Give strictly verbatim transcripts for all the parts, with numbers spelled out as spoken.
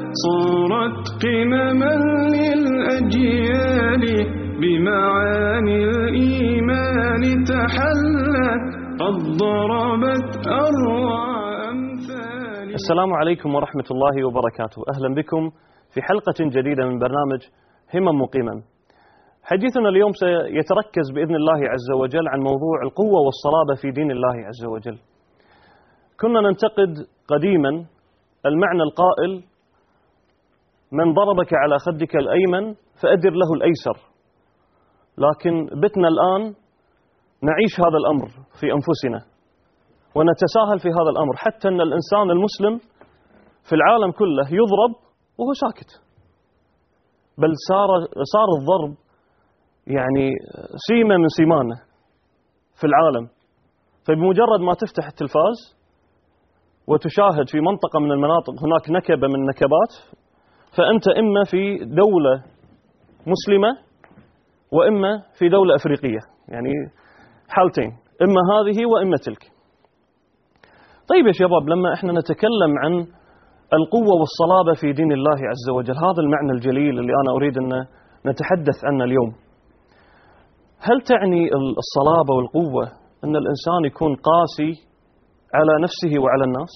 صارت قمما للأجيال بمعاني الإيمان تحلت قد ضربت أروع أمثال. السلام عليكم ورحمة الله وبركاته. أهلا بكم في حلقة جديدة من برنامج همم وقمم. حديثنا اليوم سيتركز بإذن الله عز وجل عن موضوع القوة والصلابة في دين الله عز وجل. كنا ننتقد قديما المعنى القائل: من ضربك على خدك الأيمن فأدر له الأيسر. لكن بتنا الآن نعيش هذا الأمر في أنفسنا ونتساهل في هذا الأمر، حتى أن الإنسان المسلم في العالم كله يضرب وهو ساكت، بل صار صار الضرب يعني سيمة من سيمانه في العالم. فبمجرد ما تفتح التلفاز وتشاهد في منطقة من المناطق هناك نكبة من النكبات، فأنت إما في دولة مسلمة وإما في دولة أفريقية، يعني حالتين، إما هذه وإما تلك. طيب يا شباب، لما إحنا نتكلم عن القوة والصلابة في دين الله عز وجل، هذا المعنى الجليل اللي أنا أريد أن نتحدث عنه اليوم، هل تعني الصلابة والقوة أن الإنسان يكون قاسي على نفسه وعلى الناس؟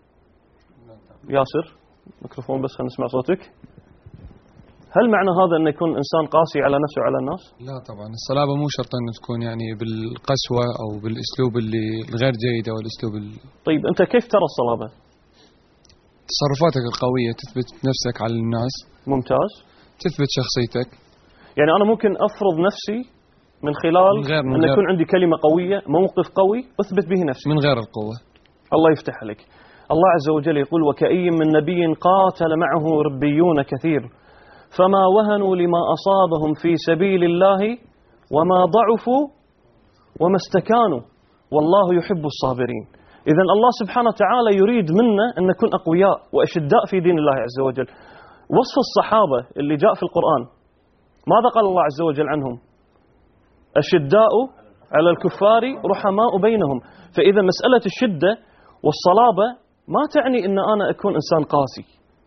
ياسر ميكروفون بس خلينا نسمع صوتك. هل معنى هذا أن يكون إنسان قاسي على نفسه وعلى الناس؟ لا طبعا، الصلابة مو شرط أن تكون يعني بالقسوة أو بالأسلوب اللي الغير جيد أو الأسلوب ال... طيب أنت كيف ترى الصلابة؟ تصرفاتك القوية، تثبت نفسك على الناس. ممتاز. تثبت شخصيتك. يعني أنا ممكن أفرض نفسي من خلال من غير من أن غير يكون عندي كلمة قوية، موقف قوي أثبت به نفسي من غير القوة. الله يفتح عليك. الله عز وجل يقول: وكأي من نبي قاتل معه ربيون كثير فما وهنوا لما أصابهم في سبيل الله وما ضعفوا وما استكانوا والله يحب الصابرين. إذن الله سبحانه وتعالى يريد منا أن نكون أقوياء وأشداء في دين الله عز وجل. وصف الصحابة اللي جاء في القرآن ماذا قال الله عز وجل عنهم؟ أشداء على الكفار رحماء بينهم. فإذا مسألة الشدة والصلابة ما تعني أن أنا أكون إنسان قاسي.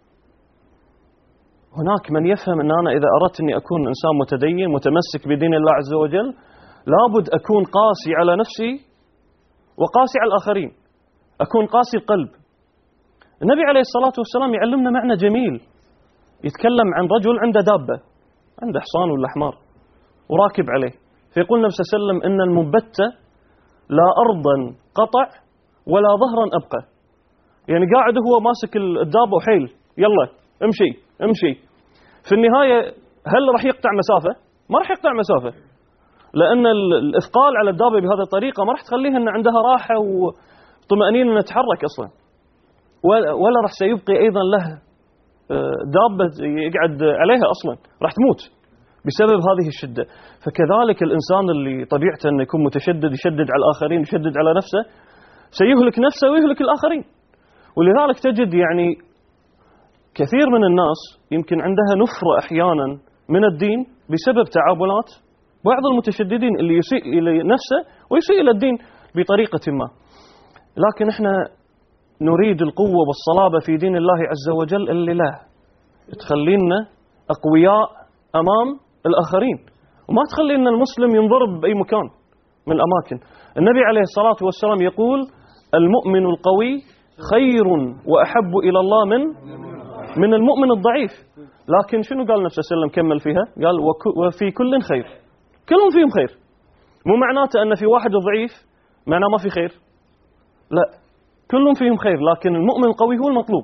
هناك من يفهم أن أنا إذا أردت أني أكون إنسان متدين متمسك بدين الله عز وجل لابد أكون قاسي على نفسي وقاسي على الآخرين، أكون قاسي القلب. النبي عليه الصلاة والسلام يعلمنا معنى جميل، يتكلم عن رجل عنده دابة، عنده حصان ولا حمار وراكب عليه، فيقول النبي صلى الله عليه وسلم: إن المبت لا أرضا قطع ولا ظهرا أبقى. يعني قاعد هو ماسك الدابة وحيل يلا امشي امشي، في النهاية هل راح يقطع مسافة؟ ما راح يقطع مسافة، لأن الإثقال على الدابة بهذه الطريقة ما راح تخليها أن عندها راحة وطمأنينة أن تتحرك أصلا، ولا راح سيبقي أيضا له دابة يقعد عليها أصلا، راح تموت بسبب هذه الشدة. فكذلك الإنسان اللي طبيعته أنه يكون متشدد، يشدد على الآخرين، يشدد على نفسه، سيهلك نفسه ويهلك الآخرين. ولذلك تجد يعني كثير من الناس يمكن عندها نفرة أحيانا من الدين بسبب تعاملات بعض المتشددين اللي يسيء إلى نفسه ويسيء إلى الدين بطريقة ما. لكن احنا نريد القوة والصلابة في دين الله عز وجل اللي لا تخلينا أقوياء أمام الآخرين، وما تخلينا المسلم ينضرب بأي مكان من الأماكن. النبي عليه الصلاة والسلام يقول: المؤمن القوي خير وأحب إلى الله من من المؤمن الضعيف. لكن شنو قال النبي صلى الله عليه وسلم؟ كمل فيها قال: وفي كل خير. كلهم فيهم خير، مو معناته أن في واحد ضعيف معناه ما في خير، لا، كلهم فيهم خير، لكن المؤمن القوي هو المطلوب.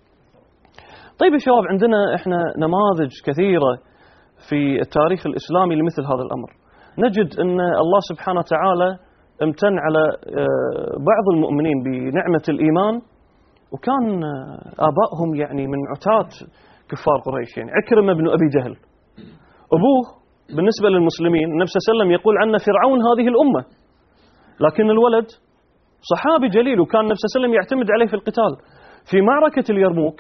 طيب يا شباب، عندنا احنا نماذج كثيرة في التاريخ الإسلامي لمثل هذا الأمر. نجد أن الله سبحانه وتعالى امتن على بعض المؤمنين بنعمة الإيمان، وكان آبائهم يعني من عتاة كفار قريش، يعني عكرمة بن أبي جهل أبوه بالنسبة للمسلمين النبي صلى الله عليه وسلم يقول عنه فرعون هذه الأمة، لكن الولد صحابي جليل وكان النبي صلى الله عليه وسلم يعتمد عليه في القتال. في معركة اليرموك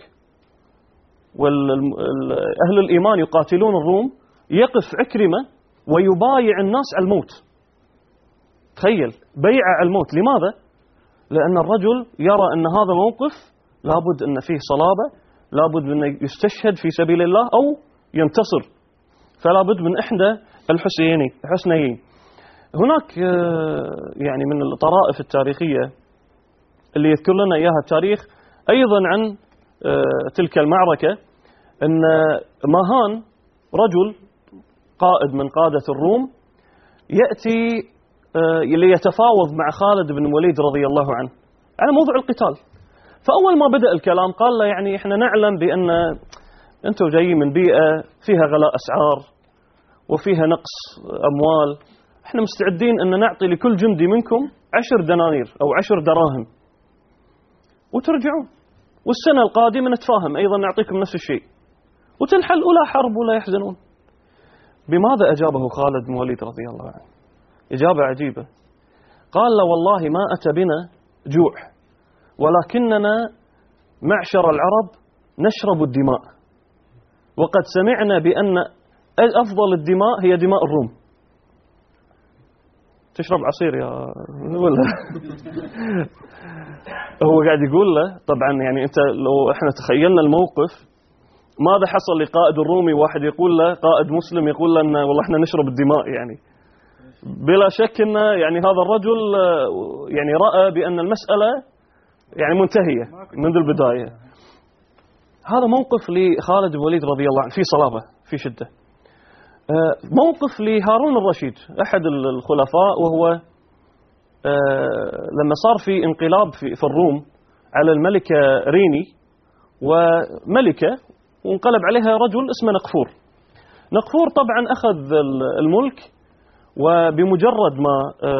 وأهل الإيمان يقاتلون الروم، يقف عكرمة ويبايع الناس على الموت. تخيل، بيع على الموت. لماذا؟ لأن الرجل يرى أن هذا موقف لابد أن فيه صلابة، لابد من يستشهد في سبيل الله أو ينتصر، فلا بد من إحدى الحسنيين. هناك يعني من الطرائف التاريخية اللي يذكر لنا إياها التاريخ أيضا عن تلك المعركة، أن ماهان رجل قائد من قادة الروم يأتي ليتفاوض مع خالد بن الوليد رضي الله عنه على موضوع القتال. فأول ما بدأ الكلام قال له يعني إحنا نعلم بأن أنتم جايين من بيئة فيها غلاء أسعار وفيها نقص أموال، إحنا مستعدين أن نعطي لكل جندي منكم عشر دنانير أو عشر دراهم وترجعون، والسنة القادمة نتفاهم أيضا نعطيكم نفس الشيء وتنحل ولا حرب ولا يحزنون. بماذا أجابه خالد بن الوليد رضي الله عنه؟ إجابة عجيبة. قال له والله ما أتى بنا جوع، ولكننا معشر العرب نشرب الدماء، وقد سمعنا بأن أفضل الدماء هي دماء الروم. تشرب عصير يا ولا هو قاعد يقول له طبعا يعني أنت لو إحنا تخيلنا الموقف ماذا حصل لقائد الرومي، واحد يقول له قائد مسلم يقول له أن والله إحنا نشرب الدماء، يعني بلا شك أن يعني هذا الرجل يعني رأى بأن المسألة يعني منتهية منذ البداية. هذا موقف لخالد بن الوليد رضي الله عنه في صلابة في شدة. موقف لهارون الرشيد أحد الخلفاء، وهو لما صار في انقلاب في الروم على الملكة ريني وملكة وانقلب عليها رجل اسمه نقفور. نقفور طبعا أخذ الملك، وبمجرد ما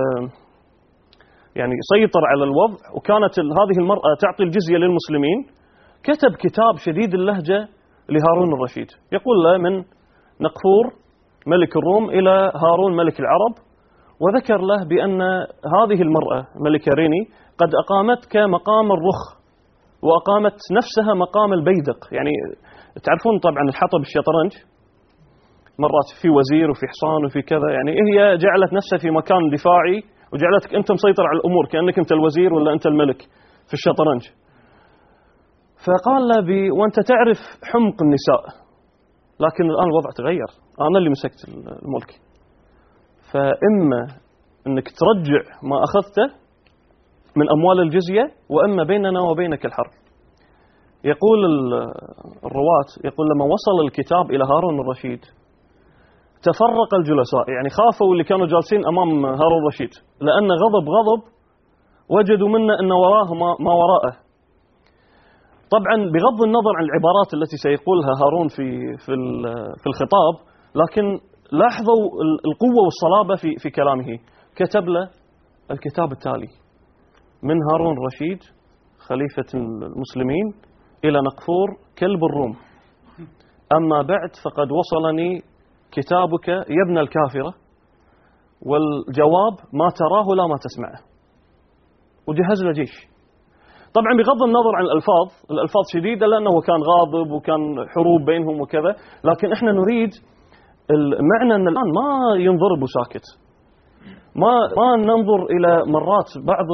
يعني سيطر على الوضع وكانت هذه المرأة تعطي الجزية للمسلمين، كتب كتاب شديد اللهجة لهارون الرشيد يقول له من نقفور ملك الروم إلى هارون ملك العرب، وذكر له بأن هذه المرأة ملكة ريني قد أقامتك مقام الرخ وأقامت نفسها مقام البيدق. يعني تعرفون طبعا الحطب الشطرنج مرات في وزير وفي حصان وفي كذا، يعني هي جعلت نفسها في مكان دفاعي وجعلتك أنت مسيطر على الأمور كأنك أنت الوزير ولا أنت الملك في الشطرنج. فقال له بي وأنت تعرف حمق النساء، لكن الآن الوضع تغير، أنا اللي مسكت الملك، فإما أنك ترجع ما أخذته من أموال الجزية، وإما بيننا وبينك الحرب. يقول الرواة يقول لما وصل الكتاب إلى هارون الرشيد تفرق الجلساء، يعني خافوا اللي كانوا جالسين أمام هارون الرشيد، لأن غضب غضب وجدوا منا أن وراه ما وراءه. طبعا بغض النظر عن العبارات التي سيقولها هارون في في في الخطاب، لكن لاحظوا القوة والصلابة في في كلامه. كتب له الكتاب التالي: من هارون الرشيد خليفة المسلمين إلى نقفور كلب الروم، أما بعد فقد وصلني كتابك يا ابن الكافرة، والجواب ما تراه لا ما تسمعه. وجهز له جيش. طبعا بغض النظر عن الألفاظ، الألفاظ شديدة لأنه كان غاضب وكان حروب بينهم وكذا، لكن إحنا نريد المعنى أن الآن ما ينضرب وساكت، ما ما ننظر إلى مرات بعض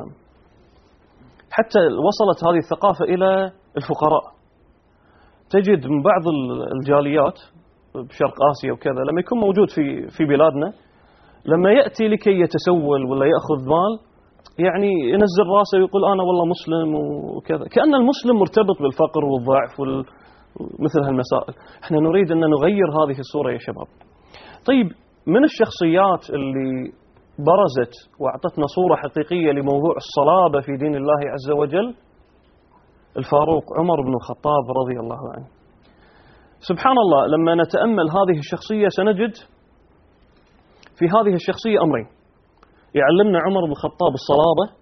حتى وصلت هذه الثقافة إلى الفقراء. تجد من بعض الجاليات بشرق آسيا وكذا لما يكون موجود في في بلادنا، لما يأتي لكي يتسول ولا يأخذ مال يعني ينزل راسه ويقول أنا والله مسلم وكذا، كأن المسلم مرتبط بالفقر والضعف ومثل هالمسائل. احنا نريد أن نغير هذه الصورة يا شباب. طيب، من الشخصيات اللي برزت وأعطتنا صورة حقيقية لموضوع الصلابة في دين الله عز وجل الفاروق عمر بن الخطاب رضي الله عنه. سبحان الله، لما نتأمل هذه الشخصية سنجد في هذه الشخصية أمرين: يعلمنا عمر بن الخطاب الصلابة،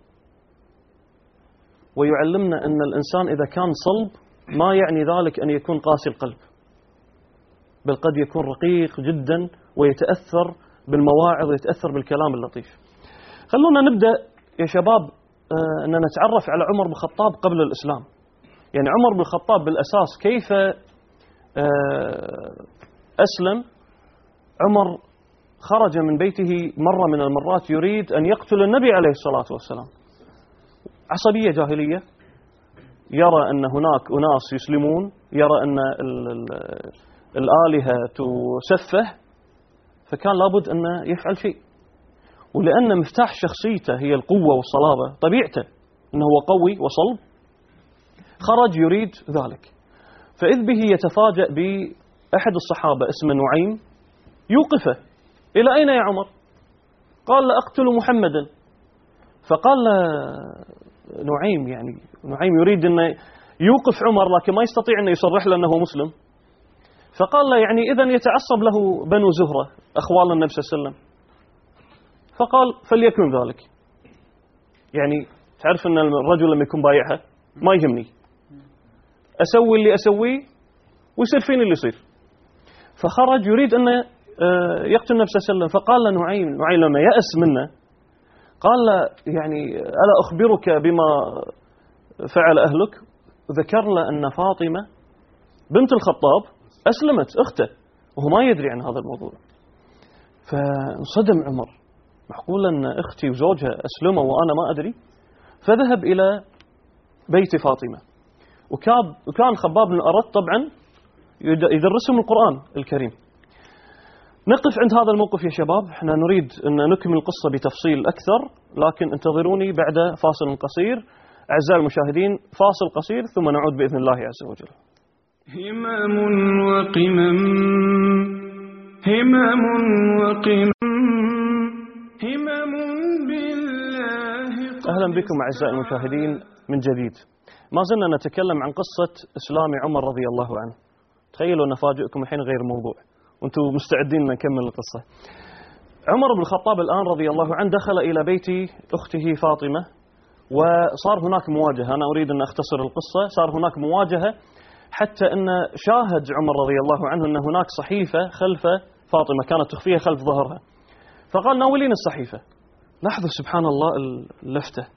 ويعلمنا أن الإنسان إذا كان صلب ما يعني ذلك أن يكون قاسي القلب، بل قد يكون رقيق جدا ويتأثر بالمواعظ ويتأثر بالكلام اللطيف. خلونا نبدأ يا شباب أن نتعرف على عمر بن الخطاب قبل الإسلام. يعني عمر بن الخطاب بالأساس كيف أسلم؟ عمر خرج من بيته مرة من المرات يريد أن يقتل النبي عليه الصلاة والسلام. عصبية جاهلية، يرى أن هناك أناس يسلمون، يرى أن الآلهة تسفه، فكان لابد أن يفعل شيء. ولأن مفتاح شخصيته هي القوة والصلابة، طبيعته أنه هو قوي وصلب، خرج يريد ذلك. فإذ به يتفاجأ بأحد الصحابة اسمه نعيم يوقفه: إلى أين يا عمر؟ قال: لا أقتل محمدا. فقال نعيم، يعني نعيم يريد أن يوقف عمر لكن ما يستطيع أن يصرح له أنه مسلم. فقال له: يعني إذن يتعصب له بنو زهرة أخوال النبي صلى الله عليه وسلم. فقال: فليكن ذلك. يعني تعرف أن الرجل لما يكون بايعها ما يهمني، أسوي اللي أسويه ويصير فيني اللي يصير. فخرج يريد أن يقتل النبي صلى الله عليه وسلم. فقال له نعيم، نعيم لما يأس منه قال له: يعني ألا أخبرك بما فعل أهلك؟ ذكر له أن فاطمة بنت الخطاب أسلمت، أخته، وهو ما يدري عن هذا الموضوع. فانصدم عمر، معقول أن أختي وزوجها أسلموا وأنا ما أدري؟ فذهب إلى بيت فاطمة، وكان خباب بن الأرت طبعا يدرسهم القرآن الكريم. نقف عند هذا الموقف يا شباب، احنا نريد أن نكمل القصة بتفصيل أكثر، لكن انتظروني بعد فاصل قصير. أعزائي المشاهدين، فاصل قصير ثم نعود بإذن الله عز وجل. همام وقمم، همام وقمم، همام بالله. أهلا بكم أعزائي المشاهدين من جديد. ما زلنا نتكلم عن قصة إسلام عمر رضي الله عنه. تخيلوا نفاجئكم الحين غير الموضوع وأنتم مستعدين نكمل القصة. عمر بن الخطاب الآن رضي الله عنه دخل إلى بيت أخته فاطمة، وصار هناك مواجهة. أنا أريد أن أختصر القصة. صار هناك مواجهة حتى أن شاهد عمر رضي الله عنه أن هناك صحيفة خلف فاطمة كانت تخفيها خلف ظهرها. فقال: ناولين الصحيفة. لاحظوا سبحان الله اللفتة.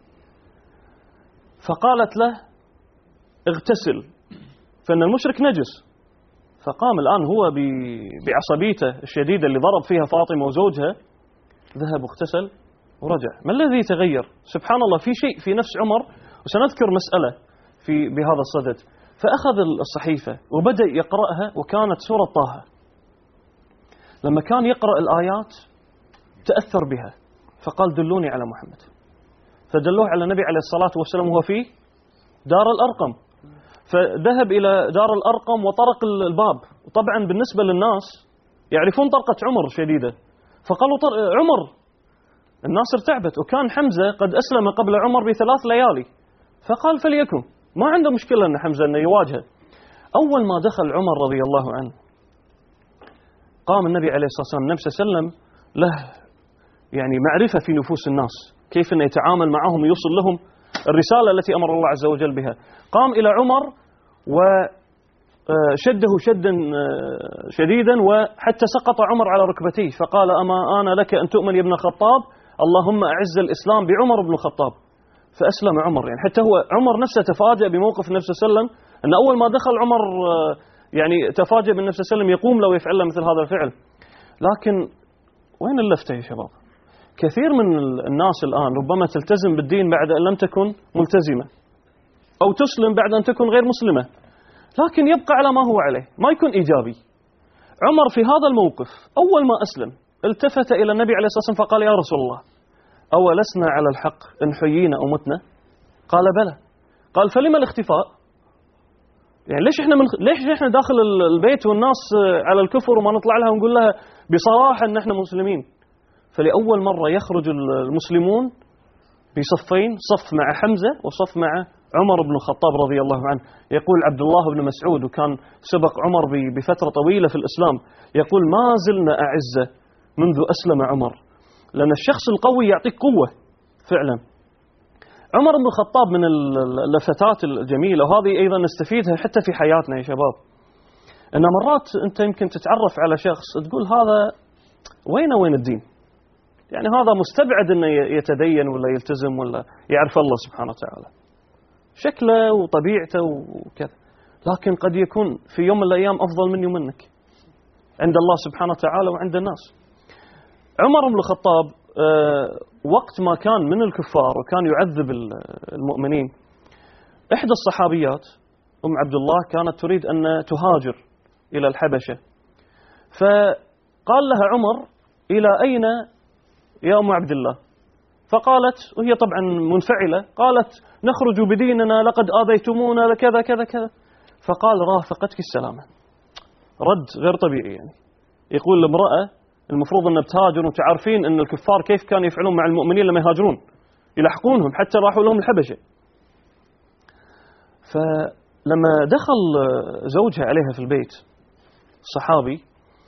فقالت له: اغتسل فإن المشرك نجس. فقام الآن هو بعصبيته الشديدة اللي ضرب فيها فاطمة وزوجها، ذهب واغتسل ورجع. ما الذي تغير؟ سبحان الله، في شيء في نفس عمر، وسنذكر مسألة في بهذا الصدد. فأخذ الصحيفة وبدأ يقرأها، وكانت سورة طه. لما كان يقرأ الآيات تأثر بها، فقال: دلوني على محمد. فدلوه على النبي عليه الصلاة والسلام وهو في دار الأرقم. فذهب إلى دار الأرقم وطرق الباب. وطبعا بالنسبة للناس يعرفون طرقة عمر شديدة، فقالوا: عمر. الناس ارتعبت، وكان حمزة قد أسلم قبل عمر بثلاث ليالي. فقال: فليكن، ما عنده مشكلة أن حمزة أنه يواجهه. أول ما دخل عمر رضي الله عنه قام النبي عليه الصلاة والسلام، النبي صلى الله عليه وسلم له يعني معرفة في نفوس الناس، كيف أن يتعامل معهم ويوصل لهم الرسالة التي أمر الله عز وجل بها. قام إلى عمر وشده شدا شديدا، وحتى سقط عمر على ركبتيه. فقال: أما آن لك أن تؤمن يا ابن الخطاب، اللهم أعز الإسلام بعمر بن الخطاب. فأسلم عمر. يعني حتى هو عمر نفسه تفاجأ بموقف النبي صلى الله عليه وسلم، أن أول ما دخل عمر يعني تفاجأ بالنبي صلى الله عليه وسلم يقوم له ويفعل له مثل هذا الفعل. لكن وين اللفتة يا شباب؟ كثير من الناس الآن ربما تلتزم بالدين بعد أن لم تكن ملتزمة، أو تسلم بعد أن تكن غير مسلمة، لكن يبقى على ما هو عليه، ما يكون إيجابي. عمر في هذا الموقف أول ما أسلم التفت إلى النبي عليه الصلاة والسلام فقال: يا رسول الله، أولسنا على الحق إن حيينا أو متنا؟ قال: بلى. قال: فلما الاختفاء؟ يعني ليش إحنا من ليش إحنا داخل البيت والناس على الكفر وما نطلع لها ونقول لها بصراحة إن إحنا مسلمين؟ فلأول مرة يخرج المسلمون بصفين، صف مع حمزة وصف مع عمر بن الخطاب رضي الله عنه. يقول عبد الله بن مسعود، وكان سبق عمر بفترة طويلة في الإسلام، يقول: ما زلنا أعزة منذ أسلم عمر، لأن الشخص القوي يعطيك قوة فعلا. عمر بن الخطاب من اللفتات الجميلة، وهذه أيضا نستفيدها حتى في حياتنا يا شباب، أن مرات أنت يمكن تتعرف على شخص تقول هذا وين وين الدين، يعني هذا مستبعد أنه يتدين ولا يلتزم ولا يعرف الله سبحانه وتعالى، شكله وطبيعته وكذا، لكن قد يكون في يوم من الأيام أفضل مني ومنك عند الله سبحانه وتعالى وعند الناس. عمر بن الخطاب وقت ما كان من الكفار وكان يعذب المؤمنين، إحدى الصحابيات أم عبد الله كانت تريد أن تهاجر إلى الحبشة، فقال لها عمر: إلى أين يا أم عبد الله؟ فقالت، وهي طبعا منفعلة، قالت: نخرج بديننا، لقد آذيتمونا كذا كذا كذا. فقال: رافقتك السلامة. رد غير طبيعي، يعني يقول الامرأة المفروض أنها بتهاجر، وتعرفين أن الكفار كيف كانوا يفعلون مع المؤمنين لما يهاجرون، يلحقونهم، حتى راحوا لهم الحبشة. فلما دخل زوجها عليها في البيت الصحابي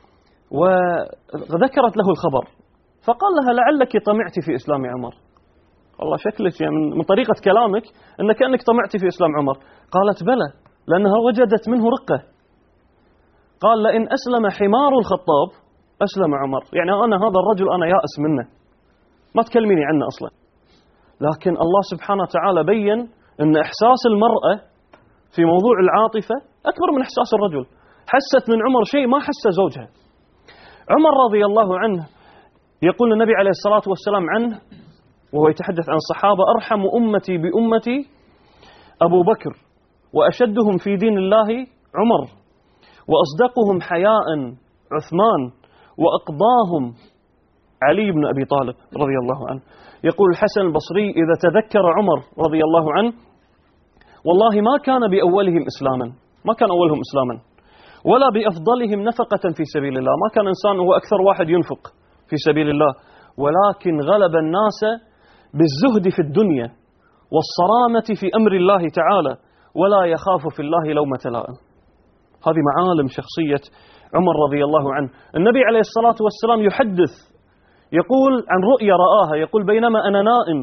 وذكرت له الخبر، فقال لها: لعلك طمعت في إسلام عمر. والله شكلك يعني من طريقة كلامك أنك كأنك طمعت في إسلام عمر. قالت: بلى، لأنها وجدت منه رقة. قال: لئن أسلم حمار الخطاب أسلم عمر. يعني أنا هذا الرجل أنا يائس منه، ما تكلميني عنه أصلا. لكن الله سبحانه وتعالى بين أن إحساس المرأة في موضوع العاطفة أكبر من إحساس الرجل. حست من عمر شيء ما حس زوجها. عمر رضي الله عنه يقول النبي عليه الصلاة والسلام عنه وهو يتحدث عن الصحابة: أرحم أمتي بأمتي أبو بكر، وأشدهم في دين الله عمر، وأصدقهم حياء عثمان، وأقضاهم علي بن أبي طالب رضي الله عنه. يقول الحسن البصري: إذا تذكر عمر رضي الله عنه والله ما كان بأولهم إسلاما، ما كان أولهم إسلاما، ولا بأفضلهم نفقة في سبيل الله، ما كان إنسان هو أكثر واحد ينفق في سبيل الله، ولكن غلب الناس بالزهد في الدنيا والصرامة في أمر الله تعالى، ولا يخاف في الله لومة لائم. هذه معالم شخصية عمر رضي الله عنه. النبي عليه الصلاة والسلام يحدث يقول عن رؤيا رآها، يقول: بينما أنا نائم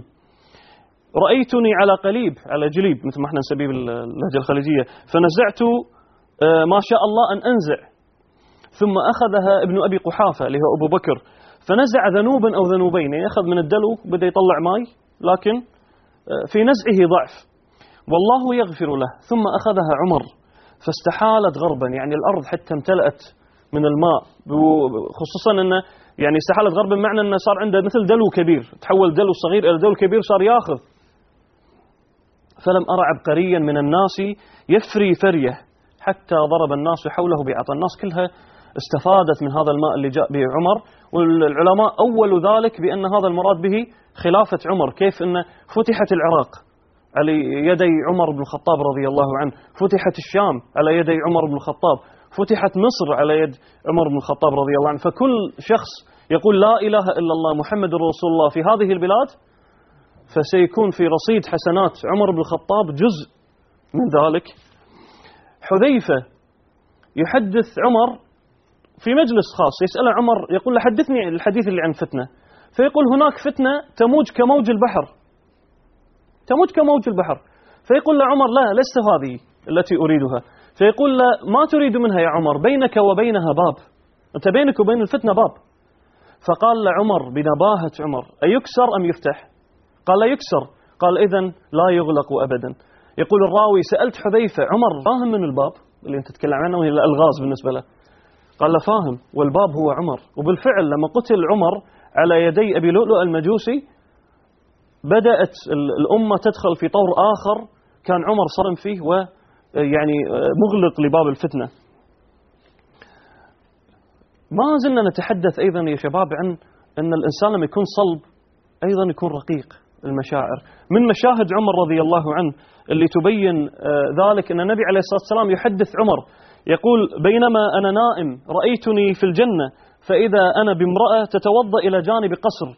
رأيتني على قليب، على جليب مثل ما احنا نسميه باللهجة الخليجية، فنزعت ما شاء الله أن أنزع، ثم أخذها ابن أبي قحافة اللي هو أبو بكر، فنزع ذنوبا أو ذنوبين، يعني أخذ من الدلو بدأ يطلع ماء، لكن في نزعه ضعف، والله يغفر له. ثم أخذها عمر فاستحالت غربا، يعني الأرض حتى امتلأت من الماء، خصوصا أنه يعني استحالت غربا معنى أنه صار عنده مثل دلو كبير، تحول دلو صغير إلى دلو كبير، صار ياخذ. فلم أرى عبقريا من الناس يفري فريه حتى ضرب الناس حوله بعطا. الناس كلها استفادت من هذا الماء اللي جاء به عمر، والعلماء أولوا ذلك بأن هذا المراد به خلافة عمر، كيف أن فتحت العراق على يدي عمر بن الخطاب رضي الله عنه، فتحت الشام على يدي عمر بن الخطاب، فتحت مصر على يد عمر بن الخطاب رضي الله عنه. فكل شخص يقول لا إله إلا الله محمد رسول الله في هذه البلاد فسيكون في رصيد حسنات عمر بن الخطاب جزء من ذلك. حذيفة يحدث عمر في مجلس خاص، يسأله عمر يقول له: حدثني الحديث اللي عن فتنة. فيقول: هناك فتنة تموج كموج البحر، تموج كموج البحر. فيقول له عمر: لا، لست هذه التي أريدها. فيقول له: ما تريد منها يا عمر؟ بينك وبينها باب، أنت بينك وبين الفتنة باب. فقال لعمر بنباهة عمر: أيكسر أم يفتح؟ قال: لا يكسر. قال: إذن لا يغلق أبدا. يقول الراوي: سألت حذيفة: عمر فاهم من الباب اللي أنت تتكلم عنه وهي الألغاز بالنسبة له؟ قال: لا فاهم، والباب هو عمر. وبالفعل لما قتل عمر على يدي أبي لؤلؤ المجوسي بدأت الأمة تدخل في طور آخر كان عمر صرم فيه ويعني مغلق لباب الفتنة. ما زلنا نتحدث أيضا يا شباب عن أن الإنسان لما يكون صلب أيضا يكون رقيق المشاعر. من مشاهد عمر رضي الله عنه اللي تبين ذلك أن النبي عليه الصلاة والسلام يحدث عمر يقول: بينما أنا نائم رأيتني في الجنة فإذا أنا بامرأة تتوضأ إلى جانب قصر.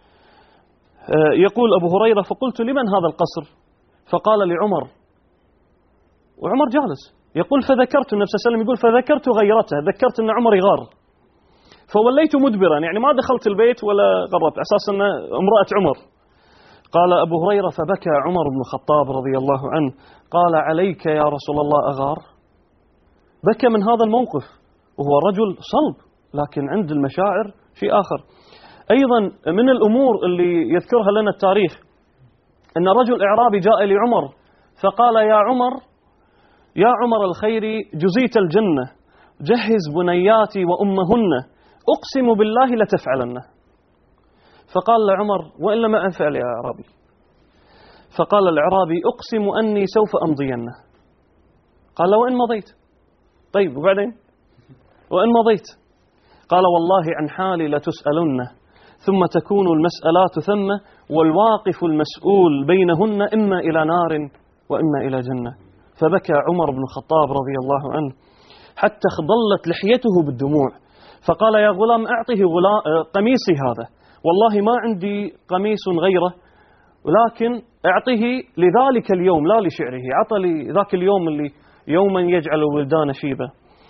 يقول أبو هريرة: فقلت: لمن هذا القصر؟ فقال: لعمر. وعمر جالس. يقول: فذكرت، النبي صلى الله عليه وسلم يقول: فذكرت غيرته، ذكرت أن عمر يغار، فوليت مدبرا، يعني ما دخلت البيت ولا غربت أساس أن امرأة عمر. قال أبو هريرة: فبكى عمر بن الخطاب رضي الله عنه، قال: عليك يا رسول الله أغار؟ بكى من هذا الموقف، وهو رجل صلب لكن عند المشاعر شيء آخر. أيضا من الأمور اللي يذكرها لنا التاريخ أن رجل إعرابي جاء لعمر فقال: يا عمر يا عمر الخير جزيت الجنة، جهز بنياتي وأمهن، أقسم بالله لتفعلنه. فقال لعمر: وإلا ما أفعل يا أعرابي؟ فقال الأعرابي: أقسم أني سوف أمضينه. قال: وإن مضيت؟ طيب وبعدين؟ وإن مضيت؟ قال: والله عن حالي لتسألن، ثم تكون المسألات ثم، والواقف المسؤول بينهن إما إلى نار وإما إلى جنة. فبكى عمر بن الخطاب رضي الله عنه حتى ضلت لحيته بالدموع، فقال: يا غلام أعطه غلا... قميصي هذا، والله ما عندي قميص غيره، ولكن أعطه لذلك اليوم لا لشعره، عطى لي ذاك اليوم اللي يوما يجعل الولدان شيبة.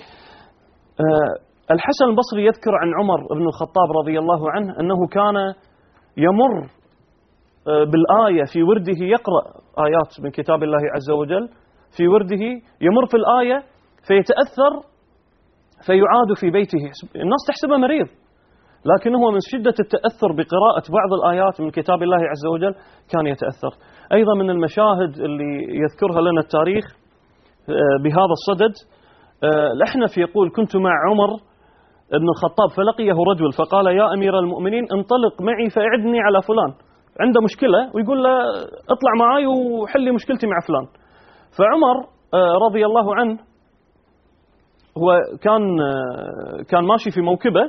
أه الحسن البصري يذكر عن عمر بن الخطاب رضي الله عنه أنه كان يمر بالآية في ورده، يقرأ آيات من كتاب الله عز وجل في ورده، يمر في الآية فيتأثر فيعاد في بيته. الناس تحسبه مريض، لكنه من شدة التأثر بقراءة بعض الآيات من كتاب الله عز وجل كان يتأثر. أيضا من المشاهد اللي يذكرها لنا التاريخ بهذا الصدد، الأحنف يقول: كنت مع عمر بن الخطاب فلقيه رجل فقال: يا أمير المؤمنين انطلق معي فأعدني على فلان، عنده مشكلة ويقول له اطلع معي وحلي مشكلتي مع فلان. فعمر رضي الله عنه هو كان كان ماشي في موكبه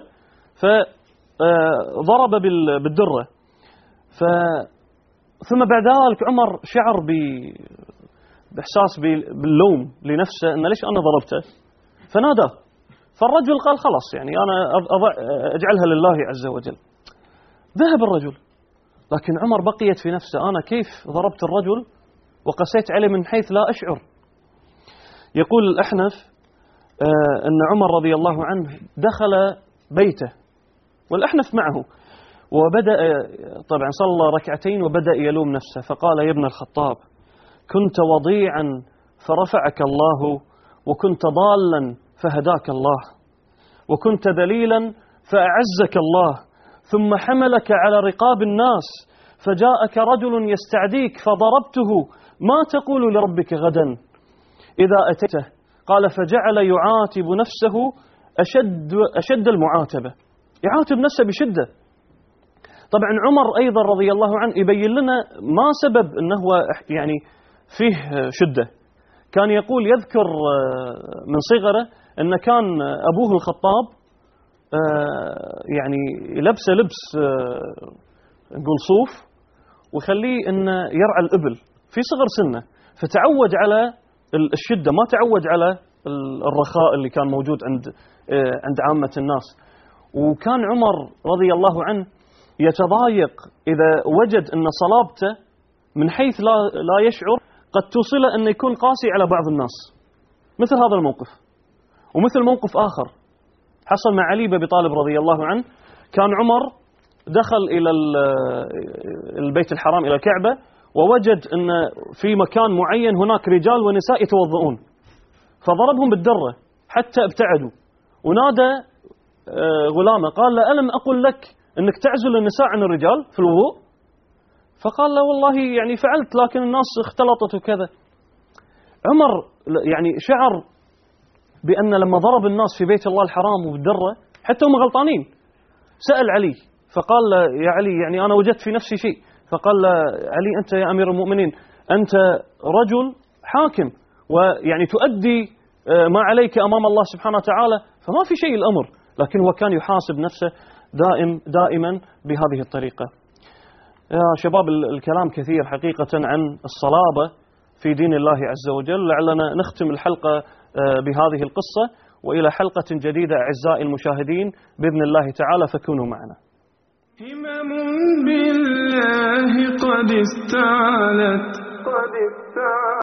فضرب بالدرة، ف ثم بعد ذلك عمر شعر بإحساس باللوم لنفسه أن ليش أنا ضربته، فناداه. فالرجل قال: خلاص يعني أنا أجعلها لله عز وجل. ذهب الرجل، لكن عمر بقيت في نفسه: أنا كيف ضربت الرجل وقسيت عليه من حيث لا أشعر. يقول الأحنف أن عمر رضي الله عنه دخل بيته والأحنف معه، وبدأ طبعا صلى ركعتين وبدأ يلوم نفسه، فقال: يا ابن الخطاب، كنت وضيعا فرفعك الله، وكنت ضالا فهداك الله، وكنت ذليلا فأعزك الله، ثم حملك على رقاب الناس فجاءك رجل يستعديك فضربته، ما تقول لربك غدا إذا أتيته؟ قال: فجعل يعاتب نفسه أشد, أشد المعاتبة، يعاتب نفسه بشدة. طبعا عمر أيضا رضي الله عنه يبين لنا ما سبب أنه يعني فيه شدة. كان يقول، يذكر من صغره أن كان أبوه الخطاب يعني لبس لبس نقول صوف ويخليه أن يرعى الإبل في صغر سنه، فتعود على الشدة، ما تعود على الرخاء اللي كان موجود عند عند عامة الناس. وكان عمر رضي الله عنه يتضايق إذا وجد أن صلابته من حيث لا لا يشعر قد توصله أن يكون قاسي على بعض الناس، مثل هذا الموقف. ومثل موقف آخر حصل مع علي بن أبي طالب رضي الله عنه، كان عمر دخل إلى البيت الحرام إلى الكعبة، ووجد أن في مكان معين هناك رجال ونساء يتوضؤون، فضربهم بالدرة حتى ابتعدوا، ونادى غلامه قال له: ألم أقل لك أنك تعزل النساء عن الرجال في الوضوء؟ فقال له: والله يعني فعلت، لكن الناس اختلطت وكذا. عمر يعني شعر بأن لما ضرب الناس في بيت الله الحرام وبالدرة حتى هم غلطانين. سأل علي فقال له: يا علي يعني أنا وجدت في نفسي شيء. فقال له علي: أنت يا أمير المؤمنين أنت رجل حاكم، ويعني تؤدي ما عليك أمام الله سبحانه وتعالى، فما في شيء الأمر. لكن هو كان يحاسب نفسه دائم دائما بهذه الطريقة. يا شباب الكلام كثير حقيقة عن الصلابة في دين الله عز وجل، لعلنا نختم الحلقة بهذه القصة، وإلى حلقة جديدة أعزائي المشاهدين بإذن الله تعالى، فكونوا معنا. همم بالله قد استعلت قد استعلت